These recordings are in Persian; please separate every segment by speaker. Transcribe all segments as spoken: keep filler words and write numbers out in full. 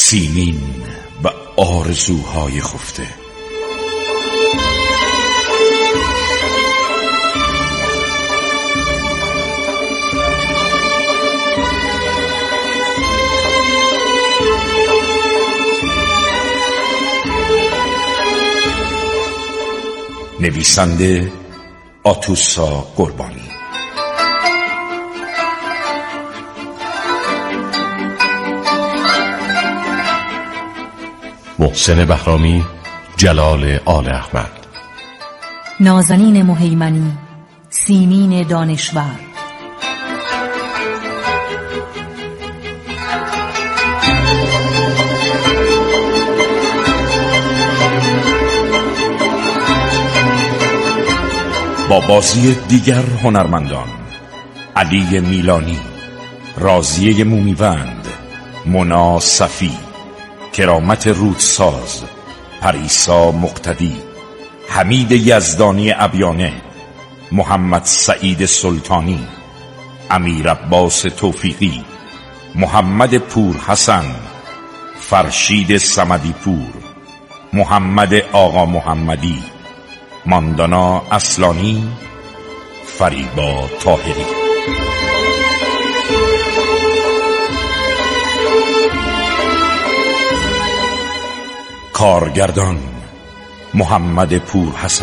Speaker 1: سیمین و آرزوهای خفته. نویسنده آتوسا قربانی،
Speaker 2: محسن بهرامی، جلال آل احمد،
Speaker 3: نازنین مهیمنی، سیمین دانشور.
Speaker 1: با بازی دیگر هنرمندان: علی میلانی، راضیه مومیوند، مونا صفی، کرامت رودساز، پریسا مقتدی، حمید یزدانی ابیانه، محمد سعید سلطانی، امیر عباس توفیقی، محمد پور حسن، فرشید صمدی پور، محمد آقا محمدی، ماندانا اصلانی، فریبا طاهری. کارگردان: محمد پور حسن.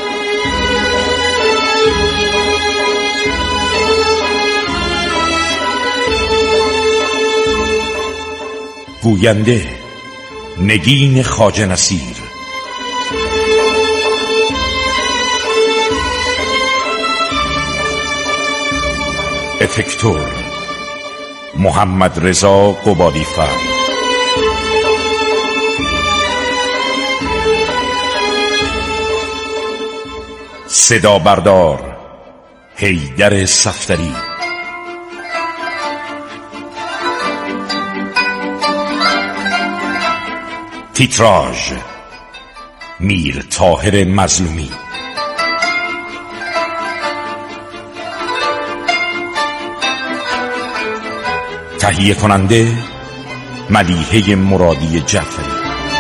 Speaker 1: گوینده: نگین خواجه نصیر. افکتور: محمد رضا قبادی‌فر. صدا بردار: حیدر صفدری. تیتراژ: میر طاهر مظلومی. تهیه کننده: ملیحه مرادی جعفری.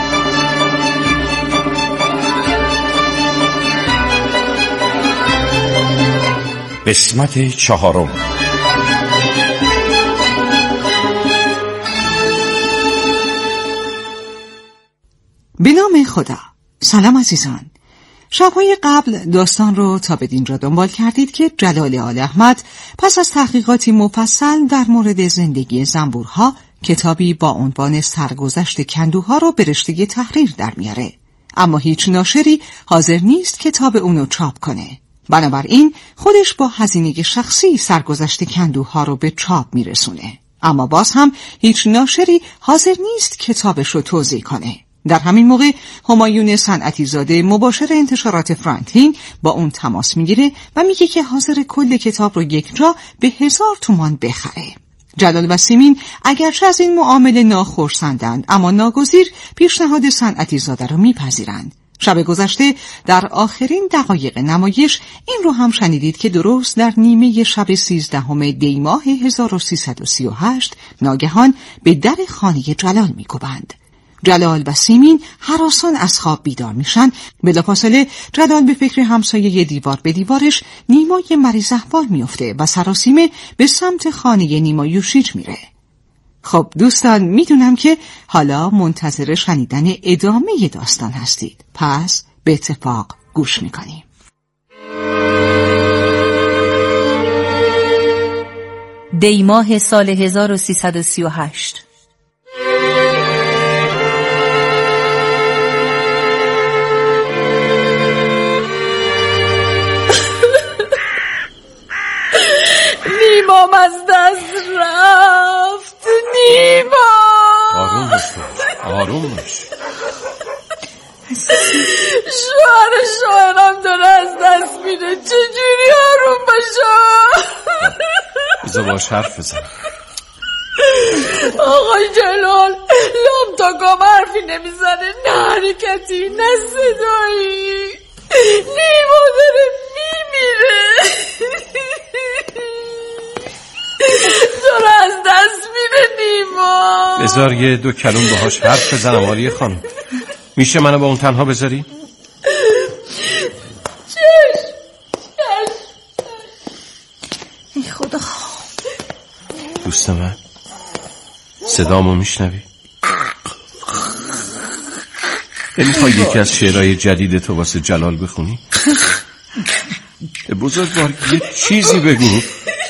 Speaker 1: قسمت چهارم.
Speaker 4: به نام خدا. سلام عزیزان. شب‌های قبل داستان رو تا بدین را دنبال کردید که جلال آل احمد پس از تحقیقاتی مفصل در مورد زندگی زنبورها کتابی با عنوان سرگذشت کندوها رو به رشته تحریر در میاره. اما هیچ ناشری حاضر نیست کتاب اونو چاپ کنه. بنابراین خودش با هزینه شخصی سرگذشت کندوها رو به چاپ میرسونه. اما باز هم هیچ ناشری حاضر نیست کتابش رو توزیع کنه. در همین موقع همایون صنعتی زاده مباشر انتشارات فرانکلین با اون تماس میگیره و میگه که حاضر کل کتاب رو یک جا به هزار تومان بخره. جلال و سیمین اگرچه از این معامله ناخرسندند، اما ناگزیر پیشنهاد صنعتی زاده رو میپذیرند. شب گذشته در آخرین دقایق نمایش این رو هم شنیدید که درست در نیمه شب سیزدهم دی ماه هزار و سیصد و سی و هشت ناگهان به در خانه جلال میکوبند. جلال و سیمین هراسان از خواب بیدار میشن. بلافاصله جلال به فکر همسایه دیوار به دیوارش نیمای مریض احوال میفته و سراسیمه به سمت خانه نیما یوشیج میره. خب دوستان، میدونم که حالا منتظر شنیدن ادامه داستان هستید، پس به اتفاق گوش میکنیم.
Speaker 3: دی ماه سال هزار و سیصد و سی و هشت.
Speaker 5: نیمام از دست رفت. نیما
Speaker 2: آروم باش، آروم باش.
Speaker 5: شوهر شوهرم داره از دست میره، چجوری آروم باشم؟
Speaker 2: بذار باش حرف بزن.
Speaker 5: آقای جلال لام تا گام حرفی نمیزنه، نه حرکتی نه صدایی. نیما داره میمیره، داره از دست میره. نیما نیما.
Speaker 2: بذار یه دو کلون باهاش حرف بزنم عالیه خانم. میشه منو با اون تنها بذاری؟
Speaker 5: چش چش.
Speaker 3: ای خدا.
Speaker 2: دوست من صدامو میشنوی؟ نمیخوای یکی از شعرهای جدید تو واسه جلال بخونی؟ بزرگوار یه چیزی بگو.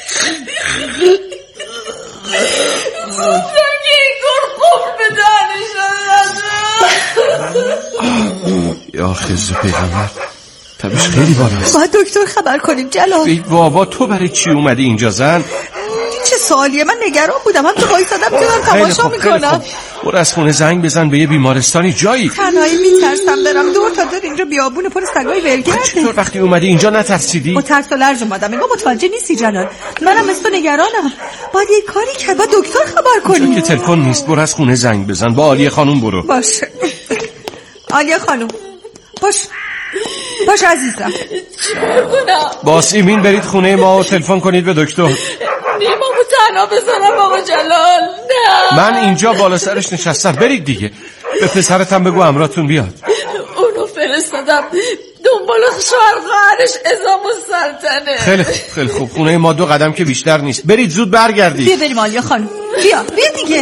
Speaker 2: یا خزر پیغمبر تبش خیلی بالاست.
Speaker 3: باید دکتر خبر کنیم جلال.
Speaker 2: ای بابا تو برای چی اومدی اینجا زن؟
Speaker 3: چه سوالیه؟ من نگران بودم. هم تو وایسادم دارم تماشا میکنم.
Speaker 2: برو از خونه زنگ بزن به یه بیمارستانی جایی.
Speaker 3: تنهایی میترسم برم دور تا دور. اینجا بیابون پر سگای ولگرده.
Speaker 2: چطور وقتی اومدی اینجا نترسیدی؟
Speaker 3: با ترس و لرز اومدم. انگار متوجه نیستی جلال. منم مثل تو نگرانم. باید یه کاری کرد. باید دکتر خبر کنیم.
Speaker 2: چون که تلفن نیست. برو از خونه زنگ بزن. با عالیه خانم برو.
Speaker 3: باشه عالیه خانم. باش باش عزیزم.
Speaker 5: چیکار کنم؟
Speaker 2: با سیمین برید خونه ما و تلفن کنید به دکتر.
Speaker 5: نیمامو تنها بذارم آقا جلال. نه
Speaker 2: من اینجا بالا سرش نشستم. برید دیگه. به پسرتم بگو امراتون بیاد.
Speaker 5: اونو فرستادم دنبال شوهر خواهرش ازام السلطنه.
Speaker 2: خیلی خوب خیلی خوب. خونه ما دو قدم که بیشتر نیست. برید زود برگردید.
Speaker 3: بیا بریم عالیه خانم. بیا بیا دیگه.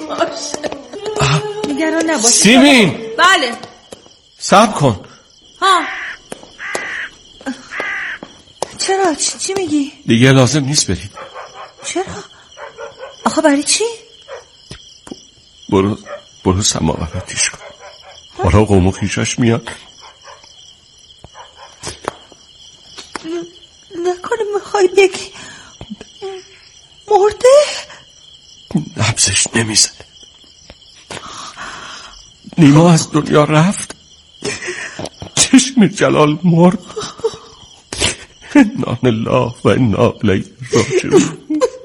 Speaker 3: نگران نباش.
Speaker 2: سیمین.
Speaker 3: بله.
Speaker 2: صبر کن.
Speaker 3: ها چرا؟ چی, چی میگی؟
Speaker 2: دیگه لازم نیست برید.
Speaker 3: چرا؟ آخه برای چی؟
Speaker 2: برو برو سماوراتیش کن. حالا قوم و خیشش میاد.
Speaker 3: نکنه میخوای بگی مرده؟
Speaker 2: نبضش نمیزنه. نیما از دنیا رفت. چشم جلال مرد. انا لله و انا الیه راجعون.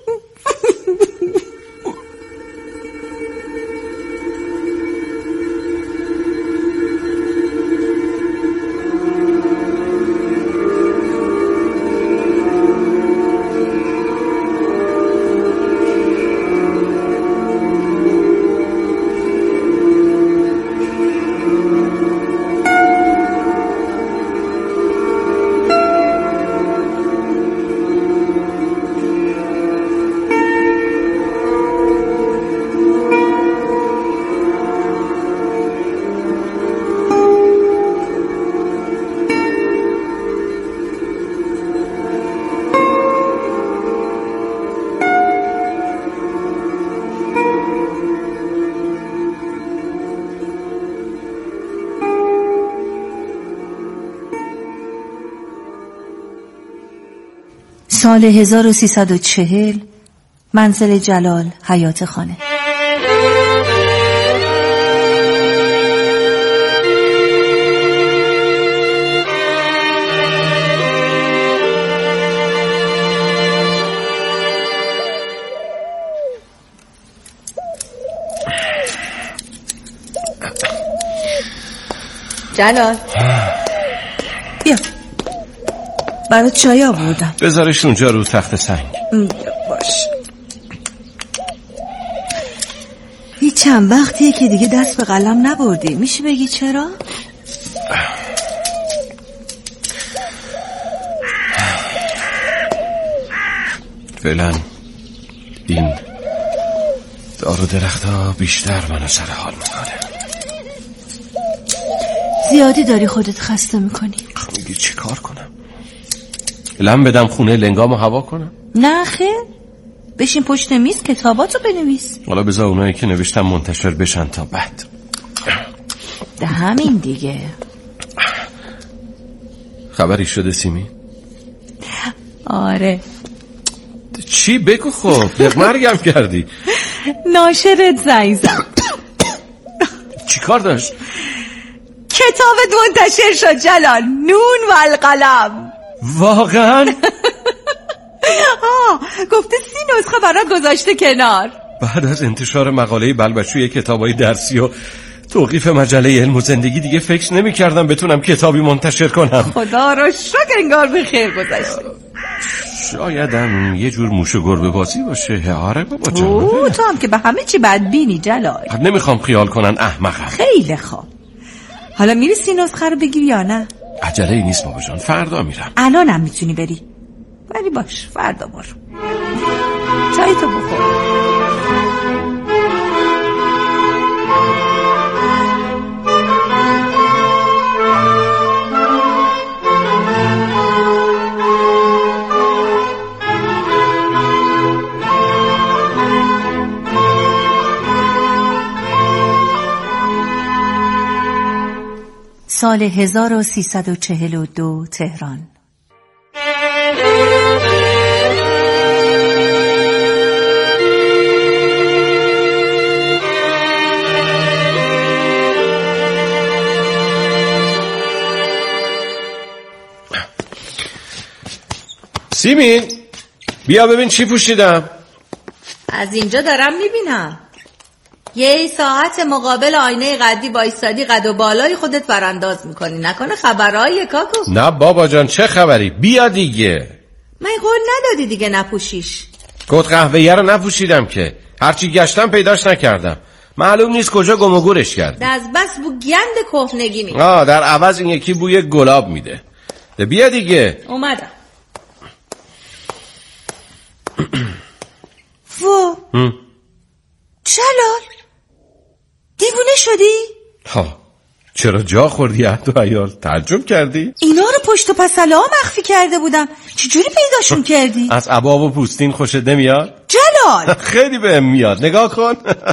Speaker 3: سال هزار و سیصد و چهل، منزل جلال، حیات خانه. جلال بیا برات چای آوردم.
Speaker 2: بذارش اونجا رو تخت سنگ.
Speaker 3: باش. این چند وقتیه که دیگه دست به قلم نبردی. میشه بگی چرا؟
Speaker 2: فعلا این دار و درخت ها بیشتر منو سر حال میکنه.
Speaker 3: زیادی داری خودت خسته میکنی.
Speaker 2: میگی چی کار کنم؟ لم بدم خونه لنگامو هوا کنم؟
Speaker 3: نه خیر، بشین پشت میز کتاباتو بنویس.
Speaker 2: حالا بذار اونایی که نوشتم منتشر بشن تا بعد.
Speaker 3: ده همین دیگه.
Speaker 2: خبری شده سیمی؟
Speaker 3: آره.
Speaker 2: چی بگو خب؟ مرگم کردی.
Speaker 3: ناشرت زنگ زد.
Speaker 2: چی کار داشت؟
Speaker 3: کتابت منتشر شد جلال، نون و القلم.
Speaker 2: واقعا؟
Speaker 3: آه گفته سی نسخه برات گذاشته کنار.
Speaker 2: بعد از انتشار مقاله بلبشوی کتابای درسی و توقیف مجله علم و زندگی دیگه فکر نمی کردم بتونم کتابی منتشر کنم.
Speaker 3: خدا رو شکر انگار به خیر گذشته.
Speaker 2: شایدم یه جور موش و گربه بازی باشه. آره بابا جان.
Speaker 3: اوه تو هم که به همه چی بدبینی جلال.
Speaker 2: نمیخوام خیال کنن احمقم.
Speaker 3: خیلی خوب. حالا میرسی نسخه رو بگیری یا نه؟
Speaker 2: عجله ای نیست بابا جان، فردا میرم.
Speaker 3: الانم میتونی بری، ولی باش فردا برو. چای تو بخور. سال هزار و سیصد و چهل و دو تهران.
Speaker 2: سیمین بیا ببین چی پوشیدم.
Speaker 3: از اینجا دارم میبینم یه ساعت مقابل آینه قدی بایستادی قد و بالای خودت برانداز میکنی. نکنه خبرهای کاکو؟
Speaker 2: نه بابا جان چه خبری، بیا دیگه.
Speaker 3: من قول ندادی دیگه نپوشیش.
Speaker 2: کت قهوه‌ای رو نپوشیدم که، هرچی گشتم پیداش نکردم، معلوم نیست کجا گم و گورش کردی.
Speaker 3: از بس بو گند کهنگی میده.
Speaker 2: آه در عوض این یکی بوی گلاب میده. بیا دیگه.
Speaker 3: اومدم. فو جلال دیوونه شدی؟
Speaker 2: ها چرا جا خوردی عهد و عیال؟ تعجب کردی؟
Speaker 3: اینا رو پشت و پسله ها مخفی کرده بودم، چجوری پیداشون کردی؟
Speaker 2: از عبا و پوستین خوشت نمیاد؟
Speaker 3: جلال
Speaker 2: خیلی بهم میاد، نگاه کن.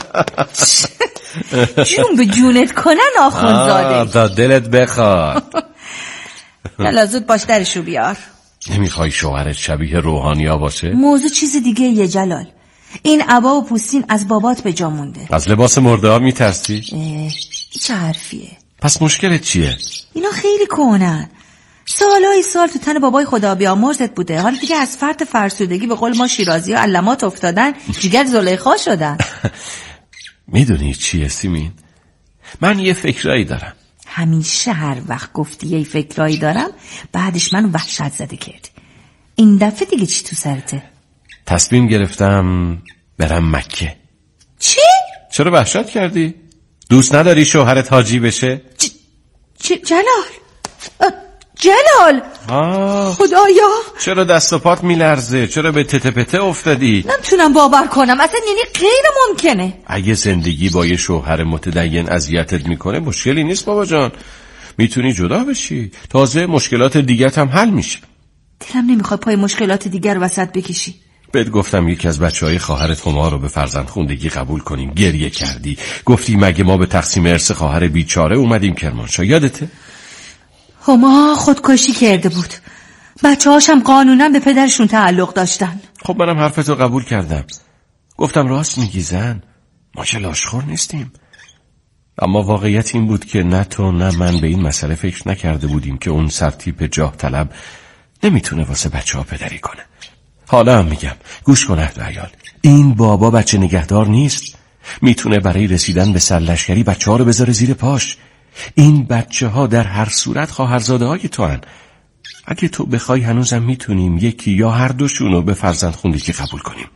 Speaker 3: جون به جونت کنن آخونزاده.
Speaker 2: تا دلت بخواد.
Speaker 3: یالا زود باش درشو بیار.
Speaker 2: نمیخوای شوهرت شبیه روحانیا باشه؟
Speaker 3: موضوع چیز دیگه یه جلال. این عبا و پوستین از بابات به جا مونده.
Speaker 2: از لباس مرده ها میترسی؟
Speaker 3: چه حرفیه؟
Speaker 2: پس مشکلت چیه؟
Speaker 3: اینا خیلی کهنن، سالهای سال تو تن بابای خدا بیامرزت بوده. حالا دیگه از فرط فرسودگی به قول ما شیرازی ها علامات افتادن، جیگر زلیخا شدن.
Speaker 2: میدونی چیه سیمین؟ من یه فکرایی دارم.
Speaker 3: همیشه هر وقت گفتی یه فکرایی دارم بعدش منو وحشت زده کردی. این دفعه دیگه چی تو سرته؟
Speaker 2: تصمیم گرفتم برم مکه.
Speaker 3: چی؟
Speaker 2: چرا وحشت کردی؟ دوست نداری شوهرت حاجی بشه؟
Speaker 3: ج... ج... جلال جلال
Speaker 2: آه.
Speaker 3: خدایا
Speaker 2: چرا دست و پات میلرزه؟ چرا به تته پته افتادی؟
Speaker 3: نمیتونم باور کنم، اصلا یعنی غیر ممکنه.
Speaker 2: اگه زندگی با یه شوهر متدین اذیتت میکنه مشکلی نیست بابا جان، میتونی جدا بشی، تازه مشکلات دیگت هم حل میشه.
Speaker 3: دلم نمیخواد پای مشکلات دیگر وسط بکشی.
Speaker 2: بهت گفتم یکی از بچهای خواهرت هما رو به فرزندخوندگی قبول کنیم، گریه کردی، گفتی مگه ما به تقسیم ارث خواهر بیچاره اومدیم کرمانشاه، یادته؟
Speaker 3: هما خودکشی کرده بود، بچه هاشم قانونا به پدرشون تعلق داشتن.
Speaker 2: خب منم حرفتو قبول کردم، گفتم راست میگی زن، ما که لاشخور نیستیم. اما واقعیت این بود که نه تو نه من به این مسئله فکر نکرده بودیم که اون سرتیپ جاه طلب نمیتونه واسه بچه ها پدری کنه. حالا هم میگم گوش کن عهد و عیال، این بابا بچه نگهدار نیست، میتونه برای رسیدن به سرلشکری بچه ها رو بذاره زیر پاش. این بچه ها در هر صورت خواهرزاده های تو هن. اگه تو بخوای هنوزم میتونیم یکی یا هر دوشون رو به فرزندخوندگی قبول کنیم.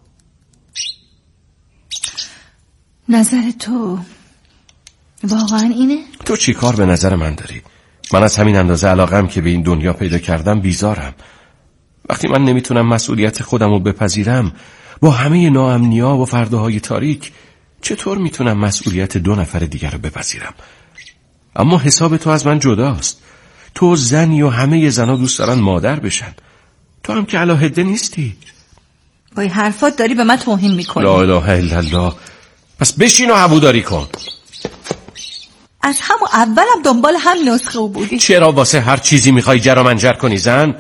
Speaker 3: نظر تو واقعا اینه؟
Speaker 2: تو چی کار به نظر من داری؟ من از همین اندازه علاقم که به این دنیا پیدا کردم بیزارم. وقتی من نمیتونم مسئولیت خودم رو بپذیرم با همه ناامنی‌ها و فرداهای تاریک، چطور میتونم مسئولیت دو نفر دیگر رو بپذیرم؟ اما حساب تو از من جداست. تو زنی و همه زنها دوست دارن مادر بشن، تو هم که علاهده نیستی.
Speaker 3: با این حرفات داری به من توهین میکنی.
Speaker 2: لا اله الا الله. پس بشین و هووداری کن.
Speaker 3: از همون اولم دنبال هم نسخه او بودی.
Speaker 2: چرا واسه هر چیزی میخوای جر و منجر کنی زن؟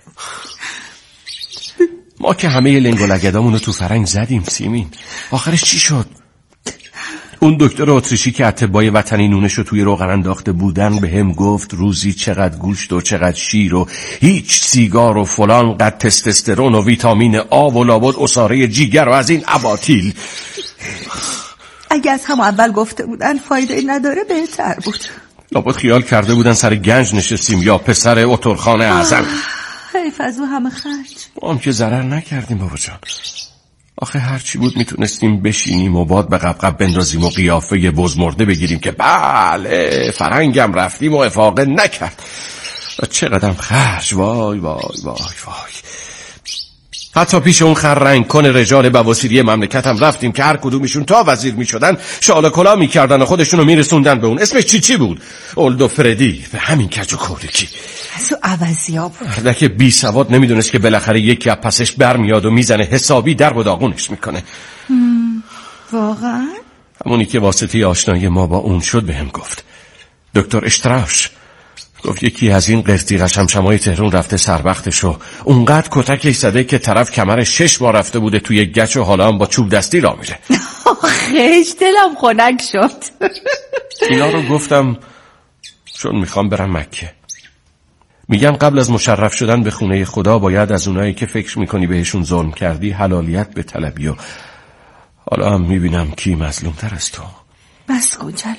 Speaker 2: ما که همه لنگ و لگدامونو تو فرنگ زدیم سیمین، آخرش چی شد؟ اون دکتر اتریشی که اتباع وطنی نونشو توی روغن انداخته بودن به هم گفت روزی چقدر گوشت و چقدر شیر و هیچ سیگار و فلان قد تستوسترون و ویتامین آ و لابد عصاره جیگر و از این اباطیل.
Speaker 3: اگه از همون اول گفته بودن فایده نداره بهتر بود.
Speaker 2: لابد خیال کرده بودن سر گنج نشستیم یا پسر اترخان اعظم.
Speaker 3: حیف از او همه خرج.
Speaker 2: ما هم که ضرر نکردیم بابا جان. آخه هرچی بود میتونستیم بشینیم و باد به قبقب بندازیم و قیافه بزمرده بگیریم که بله فرنگم رفتیم و افاقه نکرد. و چقدرم خرج. وای وای وای وای. حتی پیش اون خررنگ کن رجال بواسیری مملکتم رفتیم که هر کدومشون تا وزیر میشدن شال کلا میکردن و خودشونو میرسوندن به اون. اسمش چی چی بود؟ اولدو فردی. به همین کج و کودکی.
Speaker 3: از او عوضیا بود.
Speaker 2: اردک بی سواد نمیدونست که بالاخره یکی از پسش برمیاد و میزنه حسابی در و داغونش میکنه.
Speaker 3: واقعا؟
Speaker 2: همونی که واسطه آشنایی ما با اون شد بهم گفت. دکتر اشتراش گفت یکی از این قرتی قشمشمای تهران رفته سربختشو اونقدر کتکش زده که طرف کمر شش بار رفته بوده توی گچ و حالا هم با چوب دستی راه میره.
Speaker 3: خیش دلم خنک شد.
Speaker 2: اینا رو گفتم چون میخوام برم مکه. میگم قبل از مشرف شدن به خونه خدا باید از اونایی که فکر میکنی بهشون ظلم کردی حلالیت به طلبی و حالا هم میبینم کی مظلوم تر از تو.
Speaker 3: بس کن جلال.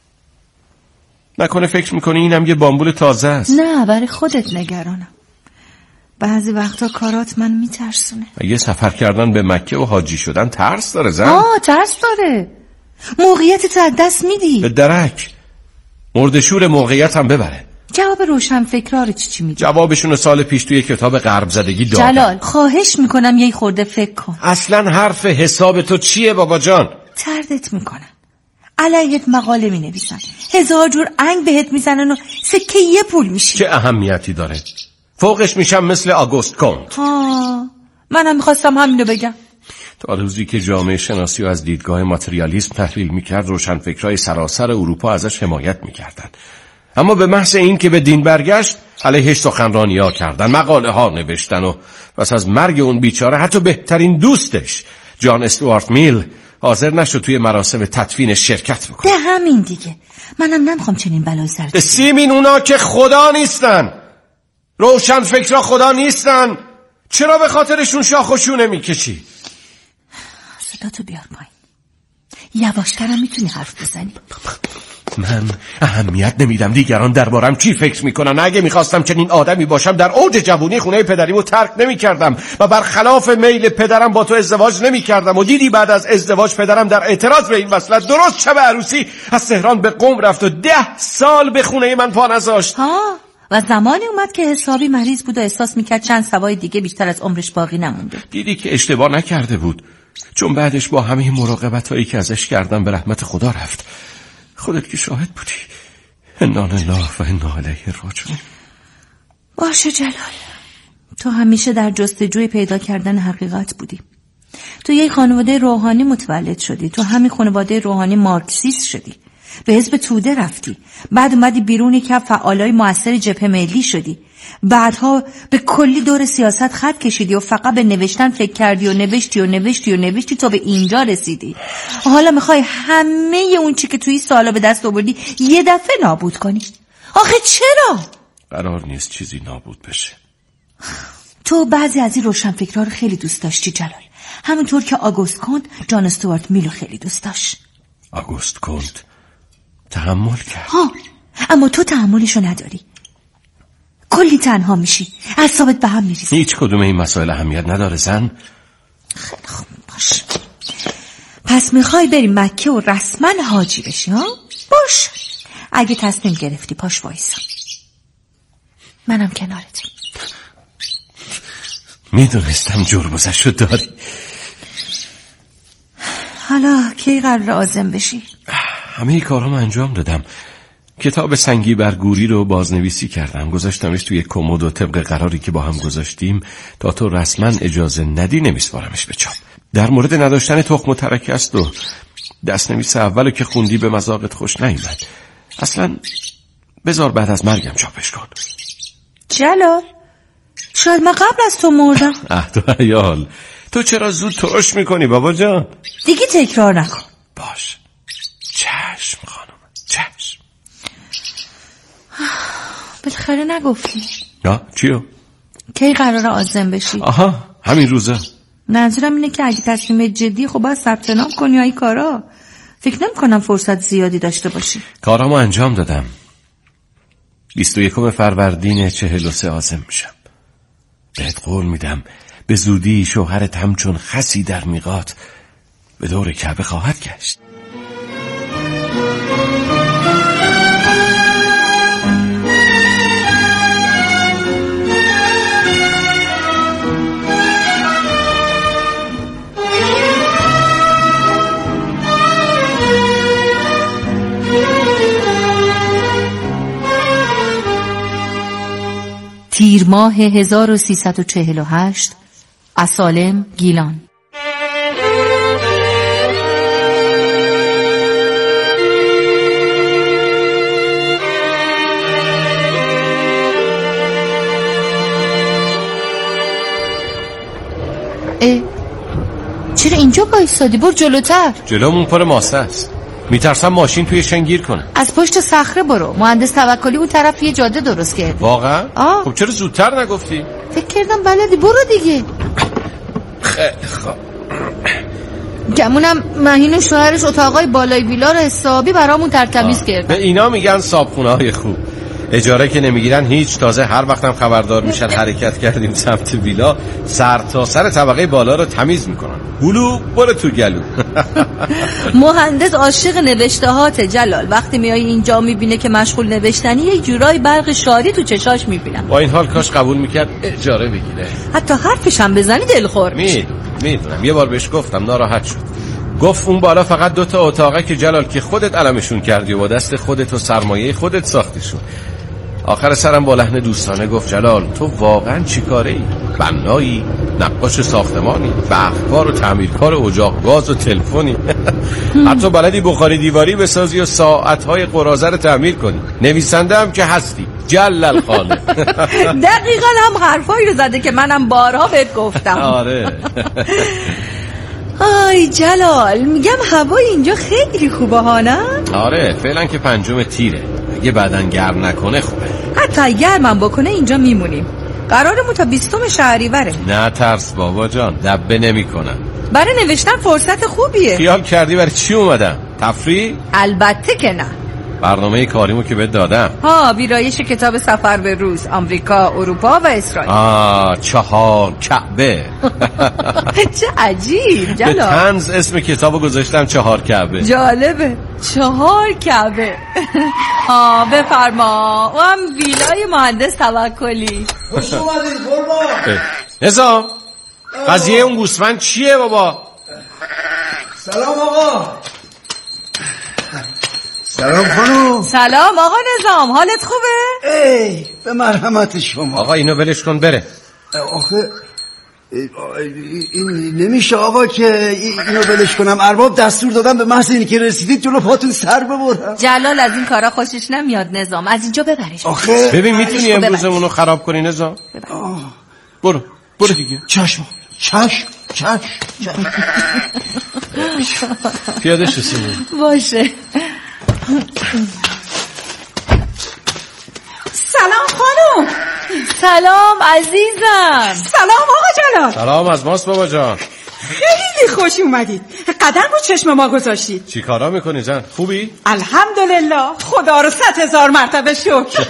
Speaker 2: نکنه فکر میکنی اینم یه بامبول تازه است؟
Speaker 3: نه برای خودت نگرانم. بعضی وقتا کارات من میترسونه.
Speaker 2: یه سفر کردن به مکه و حاجی شدن ترس داره زن؟
Speaker 3: آه ترس داره. موقعیتت از دست میدی.
Speaker 2: به درک. مردشور موقعیت هم ببره.
Speaker 3: جواب روشن فکرار چی چی میدی؟
Speaker 2: جوابشون سال پیش توی کتاب غرب زدگی دادم.
Speaker 3: جلال خواهش میکنم یه خورده فکر کن.
Speaker 2: اصلا حرف حساب تو چیه بابا جان؟
Speaker 3: تردت میکنن. علیهت مقاله می نویسن. هزار جور انگ بهت میزنن و سکه یه پول میشی.
Speaker 2: چه اهمیتی داره؟ فوقش میشم مثل آگوست کنت.
Speaker 3: ها منم میخواستم همینو بگم.
Speaker 2: تا روزی که جامعه شناسی و از دیدگاه ماتریالیسم تحلیل میکرد روشنفکرای سراسر اروپا ازش حمایت میکردن. اما به محض این که به دین برگشت علیهش سخنرانی ها کردن، مقاله ها نوشتن و پس از مرگ اون بیچاره حتی بهترین دوستش جان استوارت میل حاضر نشد توی مراسم تدفین شرکت بکنه.
Speaker 3: ده همین دیگه. منم نمیخوام چنین بلایی سر
Speaker 2: سیمین اونا که خدا نیستن. روشن فکرها خدا نیستن. چرا به خاطرشون شاخ و شونه میکشی؟
Speaker 3: صداتو بیار پایین. یواشترم میتونی حرف بزنی.
Speaker 2: من اهمیت نمیدم دیگران دربارم چی فکر میکنن. اگه میخواستم چنین آدمی باشم در اوج جوونی خونه پدریمو ترک نمیکردم و برخلاف میل پدرم با تو ازدواج نمیکردم. و دیدی بعد از ازدواج پدرم در اعتراض به این وصلت درست شب عروسی از تهران به قم رفت و ده سال به خونه من پا نذاشت.
Speaker 3: ها و زمانی اومد که حسابی مریض بود و احساس میکرد چند سوای دیگه بیشتر از عمرش باقی نمونده.
Speaker 2: دیدی که اشتباه نکرده بود، چون بعدش با همه مراقبتایی که ازش کردم به رحمت خدا رفت. خودت که شاهد بودی. انا لله و انا الیه راجعون.
Speaker 3: باشه جلال، تو همیشه در جستجوی پیدا کردن حقیقت بودی. تو یک خانواده روحانی متولد شدی. تو همین خانواده روحانی مارکسیست شدی. به حزب توده رفتی. بعد اومدی بیرونی که فعالای موثر جبهه ملی شدی. بعدها به کلی دور سیاست خط کشیدی و فقط به نوشتن فکر کردی و نوشتی و نوشتی و نوشتی تا به اینجا رسیدی. حالا میخوای همه اون چی که توی سالا به دست آوردی یه دفعه نابود کنی. آخه چرا؟
Speaker 2: قرار نیست چیزی نابود بشه.
Speaker 3: تو بعضی از این روشنفکرها رو خیلی دوست داشتی جلال، همونطور که آگوست کنت جان استوارت میلو خیلی دوست داشت.
Speaker 2: آگوست کنت تحمل کرد.
Speaker 3: ها، اما تو تحملشو نداری. کلی تنها میشی، اعصابت به هم میریزه.
Speaker 2: هیچ کدوم این مسائل اهمیت نداره زن.
Speaker 3: خیلی خوب باش. پس میخوای بریم مکه و رسما حاجی بشی ها؟ باش. اگه تصمیم گرفتی پاش وایسا. منم کنارت.
Speaker 2: میدونستم جربزشو داری.
Speaker 3: حالا کی قرار عازم بشی؟
Speaker 2: همه کارام انجام دادم. کتاب سنگی بر گوری رو بازنویسی کردم، گذاشتمش توی کمد و طبق قراری که با هم گذاشتیم تا تو رسما اجازه ندی نمیسپارمش به چاپ. در مورد نداشتن تخم و ترکه است و دستنویس اولو که خوندی به مذاقت خوش نیومد. اصلا بذار بعد از مرگم چاپش کن.
Speaker 3: جلال، شاید من قبل از تو مردم.
Speaker 2: عهد و عیال، تو چرا زود ترش میکنی بابا جان؟
Speaker 3: دیگه تکرار نکن.
Speaker 2: باش، چشم خانم، چشم.
Speaker 3: بالاخره نگفتی.
Speaker 2: نه چیو؟
Speaker 3: کی قراره عازم بشی؟
Speaker 2: آها، همین روزا.
Speaker 3: منظورم اینه که اگه تصمیم جدی خب باید ثبت نام کنی یا این کارا. فکر نمی کنم فرصت زیادی داشته باشی.
Speaker 2: کارامو انجام دادم. بیست و یکم فروردین چهل و سه عازم میشم. بهت قول میدم به زودی شوهرت همچون خسی در میقات به دور کعبه خواهد گشت.
Speaker 3: تیر ماه هزار و سیصد و چهل و هشت، اسالم گیلان. اه چرا اینجا بایستادی؟ برو جلوتر.
Speaker 2: جلومون پر ماسه است، میترسم ماشین توی شنگیر کنه.
Speaker 3: از پشت صخره برو. مهندس توکلی اون طرف یه جاده درست کرد.
Speaker 2: واقعا؟
Speaker 3: آه.
Speaker 2: خب چرا زودتر نگفتی؟
Speaker 3: فکر کردم بلدی. برو دیگه.
Speaker 2: خیلی خوب.
Speaker 3: گمونم مهین و شوهرش اتاقای بالای ویلا رو حسابی برامون ترتمیز کردن.
Speaker 2: به اینا میگن صابخونه های خوب. اجاره که نمیگیرن هیچ. تازه هر وقتم خبردار میشن حرکت کردیم سمت ویلا، سر تا سر طبقه بالا رو تمیز میکنن. گلو برو تو گلو.
Speaker 3: مهندس عاشق نوشتهات جلال. وقتی میای اینجا میبینه که مشغول نوشتنی، یه جورای برق شاری تو چشاش میبینم.
Speaker 2: با این حال کاش قبول میکرد اجاره بگیره.
Speaker 3: حتی حرفش هم بزنی دلخور میشه.
Speaker 2: میدونم یه بار بهش گفتم ناراحت شد. گفت اون بالا فقط دو تا اتاقه که جلال که خودت علمشون کردی و با دست خودت و سرمایه خودت ساختیشون. آخر سرم با لحن دوستانه گفت جلال تو واقعا چی کاره ای؟ بنایی؟ نقاش ساختمانی؟ وقتکار و تعمیرکار اجاق گاز و تلفنی؟ حتی بلدی بخاری دیواری بسازی و ساعتهای قراضه رو تعمیر کنی. نویسنده هم که هستی. جلال خاله.
Speaker 3: دقیقا هم حرفایی رو زده که منم بارها بهت گفتم.
Speaker 2: آره.
Speaker 3: آی جلال، میگم هوای اینجا خیلی خوبه ها نه؟
Speaker 2: آره فعلا که پنجم تیره. اگه بعدن گرم نکنه خوبه.
Speaker 3: حتی گرمم بکنه اینجا میمونیم. قرارمون تا بیستم شهریوره.
Speaker 2: نه ترس بابا جان، دبه نمی کنم.
Speaker 3: برای نوشتن فرصت خوبیه.
Speaker 2: خیال کردی برای چی اومدم؟ تفریح؟
Speaker 3: البته که نه.
Speaker 2: برنامه کاریمو که بهت دادم. ها
Speaker 3: ویرایش کتاب سفر به روز، آمریکا، اروپا و اسرائیل.
Speaker 2: آه چهار کعبه.
Speaker 3: چه عجیب جلال.
Speaker 2: به طنز اسم کتابو گذاشتم چهار کعبه.
Speaker 3: جالبه. چهار کعبه. آه بفرما. و هم ویلای مهندس توکلی.
Speaker 6: خوش اومدید قربان.
Speaker 2: نظام قضیه اون گوسفند چیه بابا؟
Speaker 6: سلام آقا. سلام خانم.
Speaker 3: سلام آقا نظام، حالت خوبه؟
Speaker 6: ای به مرحمت شما.
Speaker 2: آقا اینو ولش کن بره.
Speaker 6: آخه این نمیشه آقا که اینو ولش کنم. ارباب دستور دادم به محض اینکه که رسیدید جلو پاتون سر ببرم.
Speaker 3: جلال از این کارا خوشش نمیاد نظام. از اینجا ببرش.
Speaker 6: آخه
Speaker 2: ببین میتونی امروزمونو خراب کنی نظام؟ برو برو دیگه.
Speaker 6: چشم چشم چشم
Speaker 2: پیاده شو
Speaker 3: باشه.
Speaker 7: سلام خانم.
Speaker 3: سلام عزیزم.
Speaker 7: سلام آقا جلال.
Speaker 2: سلام از ماست بابا جان.
Speaker 7: خیلی خوش اومدید. قدم رو چشم ما گذاشتید.
Speaker 2: چی کارا میکنی زن؟ خوبی؟
Speaker 7: الحمدلله، خدا رو صد هزار مرتبه شکر.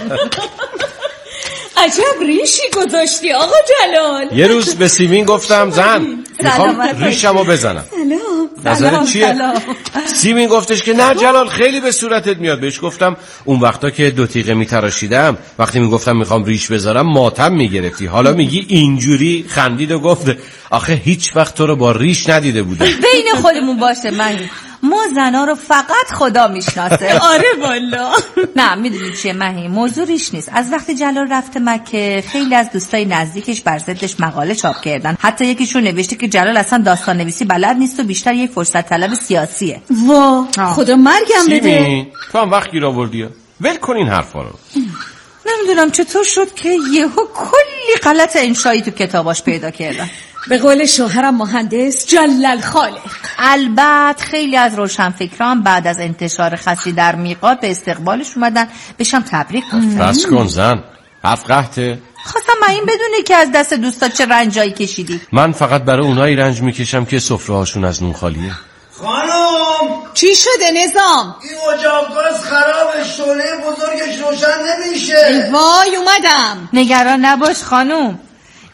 Speaker 7: عجب ریشی گذاشتی آقا جلال.
Speaker 2: یه روز به سیمین گفتم زن میخوام ریشمو بزنم. نظرت چیه؟ سیمین گفتش که نه جلال خیلی به صورتت میاد. بهش گفتم اون وقتا که دو تیغه میتراشیدم وقتی میگفتم میخوام ریش بذارم ماتم میگرفتی، حالا میگی اینجوری. خندید و گفت آخه هیچ وقت تو رو با ریش ندیده بودم.
Speaker 3: بین خودمون باشه من ما زنا رو فقط خدا میشناسه.
Speaker 7: آره والا.
Speaker 3: نه میدونی چیه مهی، موضوع ریش نیست. از وقتی جلال رفته مکه خیلی از دوستای نزدیکش بر ضدش مقاله چاپ کردن. حتی یکیشون نوشته که جلال اصلا داستان نویسی بلد نیست و بیشتر یک فرصت طلب سیاسیه.
Speaker 7: وا خدا مرگم بده.
Speaker 2: تو هم وقت گیر آوردی. ول کن این حرفا رو.
Speaker 3: نمیدونم چطور شد که یهو کلی غلط انشایی تو کتاباش پیدا کردن.
Speaker 7: به قول شوهرم مهندس جلال خالق.
Speaker 3: البته خیلی از روشنفکران بعد از انتشار خسی در میقات به استقبالش اومدن، بهشم تبریک گفتن.
Speaker 2: بس کن زن، حرف قحطه.
Speaker 3: خواستم من این بدونه که از دست دوستا چه رنجایی کشیدی.
Speaker 2: من فقط برای اونایی رنج میکشم که سفره هاشون از نون خالیه.
Speaker 6: خانم
Speaker 7: چی شده نظام؟
Speaker 6: این اجاق گاز خرابه، شعله بزرگش روشن نمیشه.
Speaker 7: وای اومدم.
Speaker 3: نگران نباش خانوم،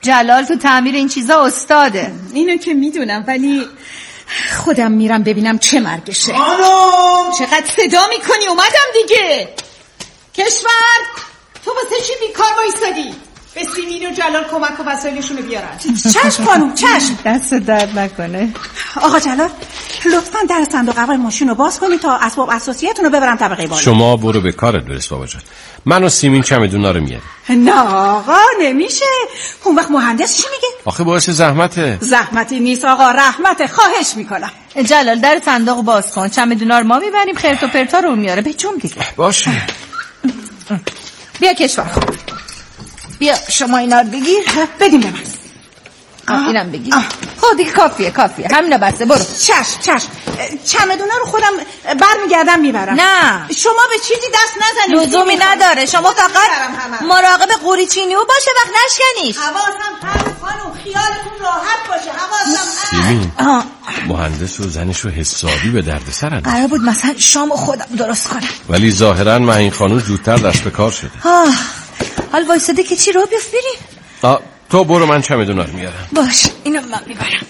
Speaker 3: جلال تو تعمیر این چیزا استاده.
Speaker 7: اینو که میدونم، ولی خودم میرم ببینم چه مرگشه.
Speaker 6: خانم
Speaker 7: چقدر صدا میکنی؟ اومدم دیگه. کشور تو واسه چی بیکار وایسادی؟ به سیمین و جلال کمک و وسایلشونو بیارن. چشم خانم چشم.
Speaker 3: دست درد نکنه.
Speaker 7: آقا جلال لطفاً در صندوق عقب ماشین رو باز کنی تا اسباب اساسیتون رو ببرم طبقه بالا.
Speaker 2: شما برو به کارت برس بابا جان. من و سیمین چمدونا رو میاریم.
Speaker 7: نه آقا نمیشه. اون وقت مهندس چی میگه؟
Speaker 2: آخه باعث زحمته.
Speaker 7: زحمتی نیست آقا، رحمت. خواهش میکنم.
Speaker 3: جلال در صندوق باز کن. چمدونا رو ما میبریم، خرت و پرتا رو میاره. به جون دیگه.
Speaker 2: باشه.
Speaker 3: بیا کشور. بیا شما اینا رو بگیر.
Speaker 7: بدیم به من.
Speaker 3: آه اینم بگیر. خب دیگه کافیه کافیه. همینا بسته. برو.
Speaker 7: چشم چشم. چمدونا رو خودم برمیگردم میبرم.
Speaker 3: نه
Speaker 7: شما به چیزی دست نزنید.
Speaker 3: لزومی نداره. شما فقط مراقب قوریچینی و باشه وقت نشکنیش.
Speaker 7: حواسم هست خانم، خیالتون راحت باشه. حواسم
Speaker 2: سیمین مهندس و زنش رو حسابی به درد سر انداخت.
Speaker 3: قرار بود مثلا شام خودم درست کنم،
Speaker 2: ولی ظاهرا معین خانم زودتر دست به کار شده.
Speaker 3: آه حال وایساده که چی رو بیفت بریم.
Speaker 2: آه تو برو، من چمدونا رو میارم.
Speaker 3: باش اینو من میبرم.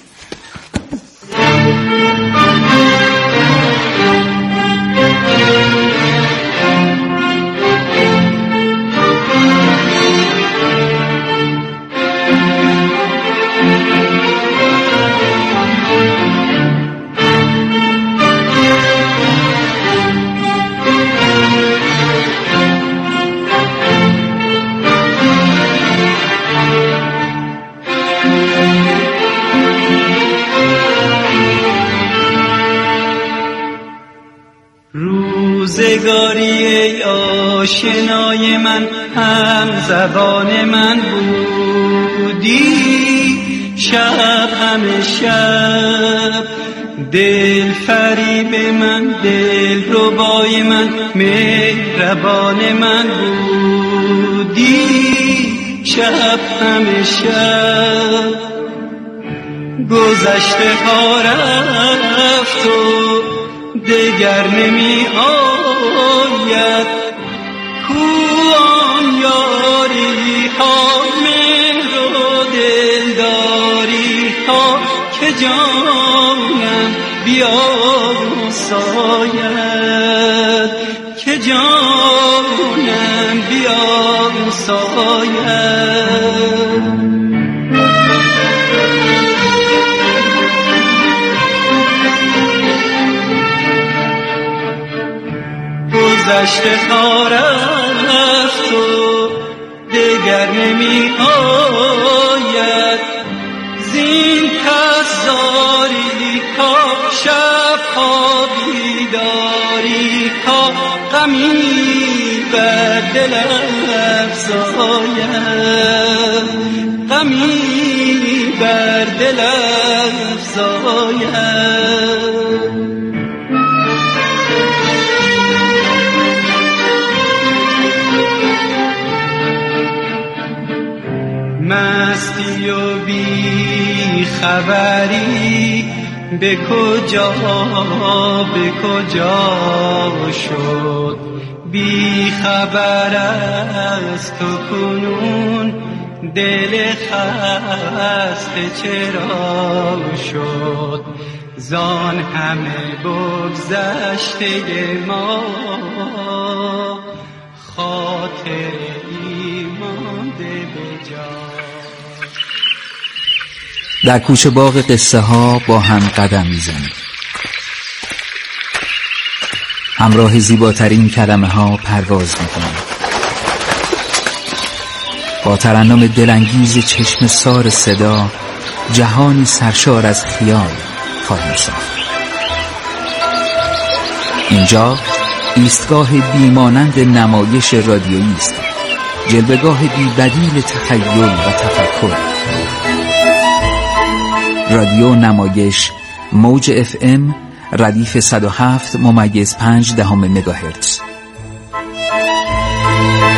Speaker 8: روزگاری ای آشنای من، هم زبان من بودی، شب همه شب دل فریب من، دل ربای من، مهربان من بودی، شب همه شب. گذشته ها رفت و دگر نمی آید، کوان یاری ها، مهر و دلداری ها، که جانم بیاساید، که جانم بیاساید. گذشته ها رفت و دگر نمی آید، زین پس زاری ها، شب ها بیداری ها، غمی بر دل افزاید، غمی بر دل افزاید. مستی و بی خبری به کجا به کجا شد، بی خبر از تو کنون دل خسته چرا شد، زان همه بگذشته ما خاطر ایمانده به جا.
Speaker 9: در کوچه باغ قصه ها با هم قدم میزنیم، همراه زیباترین کلمه ها پرواز میکنیم، با ترنم دلانگیز چشم سار صدا جهانی سرشار از خیال خواهیم ساخت. اینجا ایستگاه بیمانند نمایش رادیویی است، جلوه‌گاه بی بدیل تخیل و تفکر. رادیو نمایش موج اف ام ردیف صد و هفت ممیز پنج دهم مگاهرتز.